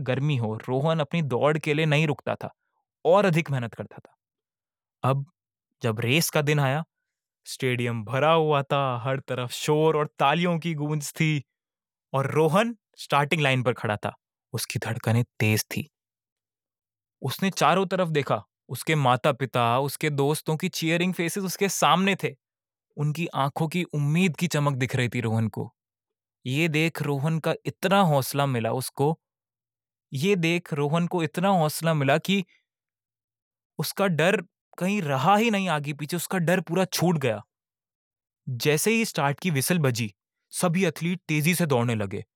गर्मी हो, रोहन अपनी दौड़ के लिए नहीं रुकता था और अधिक मेहनत करता था। अब जब रेस का दिन आया, स्टेडियम भरा हुआ था, हर तरफ शोर और तालियों की गूंज थी और रोहन स्टार्टिंग लाइन पर खड़ा था। उसकी धड़कनें तेज थी। उसने चारों तरफ देखा। उसके माता-पिता, उसके दोस्तों की चीयरिंग फेसेस उसके सामने थे। उनकी आंखों की उम्मीद की चमक दिख रही थी रोहन को। ये देख रोहन का इतना हौसला मिला उसको ये देख रोहन को इतना हौसला मिला कि उसका डर कहीं रहा ही नहीं आगे पीछे, उसका डर पूरा छूट गया। जैसे ही स्टार्ट की विसल बजी, सभी एथलीट तेजी से दौड़ने लगे।